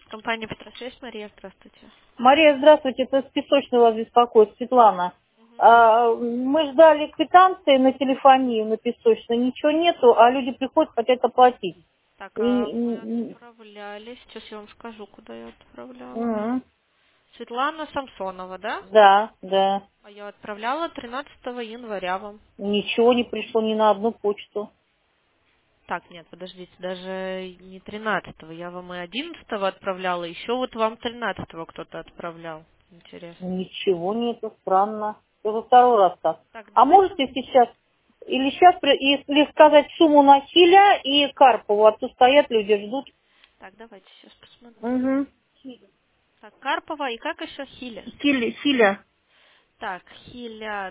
Компания Петросвязь, Мария, здравствуйте. Мария, здравствуйте, это с Песочного вас беспокоит, Светлана. Мы ждали квитанции на телефонию, на Песочной, ничего нету, а люди приходят, хотят оплатить. Так, а мы И- отправляли, сейчас я вам скажу, куда я отправляла. Мгм. Светлана Самсонова, да? Да, да. А я отправляла 13 января вам. Ничего не пришло ни на одну почту. Так, нет, подождите, даже не 13-го, я вам и 11-го отправляла, еще вот вам 13-го кто-то отправлял. Интересно. Ничего нету, странно. Это второй раз так. Так, А давайте. можете сейчас, или сейчас, если сказать сумму на Хиля и Карпову, а то стоят люди, ждут. Так, давайте сейчас посмотрим. Угу. Так, Карпова и как еще Хиля? Хиля. Так, Хиля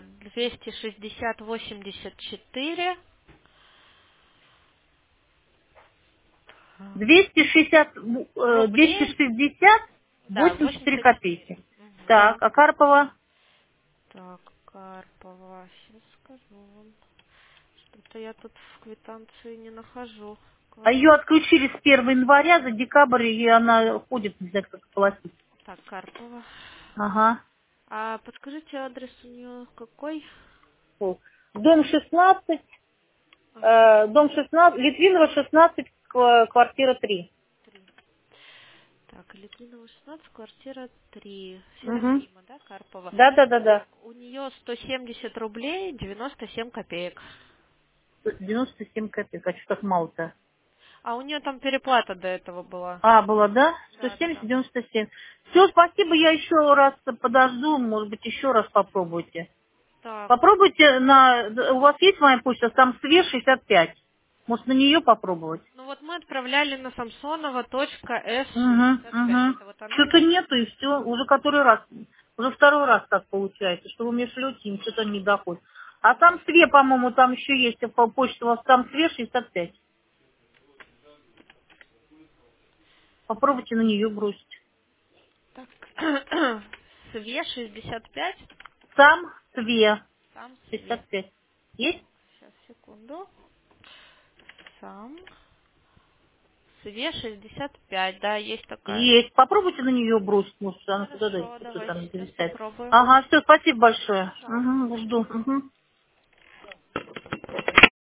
260-84. 260, Рублей. 260, Да, 84 84. копейки. Мгм. Так, а Карпова? Так, Карпова, сейчас скажу вам. Что-то я тут в квитанции не нахожу. А ее отключили с 1 января за декабрь, и она ходит, не знаю, как платить. Так, Карпова. Ага. А подскажите, адрес у нее какой? Вот. Дом 16, Ага, дом 16, Литвинова 16, квартира 3. 3. Так, Литвинова 16, квартира 3. Угу. Серафима, да, Карпова? Да, да, да, да. У нее 170 рублей 97 копеек. 97 копеек, а что так мало-то? А у нее там переплата до этого была. А, было, да? Да, да, 170, да. 97. Все, спасибо, я еще раз подожду, может быть, еще раз попробуйте. Так, Попробуйте у вас есть моя почта, там свеж 65. Может, на нее попробовать? ну вот мы отправляли на Угу, Самсонова.с65. угу. Это вот она? Что-то нету, и все. Уже который раз, уже второй раз так получается, что вы мне шлете, и что-то не доходит. А там све, по-моему, там еще есть, по почте у вас там свеж 65. Попробуйте на нее бросить. Так. Све 65. Сам све Сам Све. 65. Есть? Сейчас, секунду. Сам Све 65. Да, есть такая. Есть. Попробуйте на нее бросить, может, она туда дает, Хорошо, что давайте там сейчас зависает. попробуем. Ага, все, спасибо большое. Пожалуйста. Угу, жду. Угу.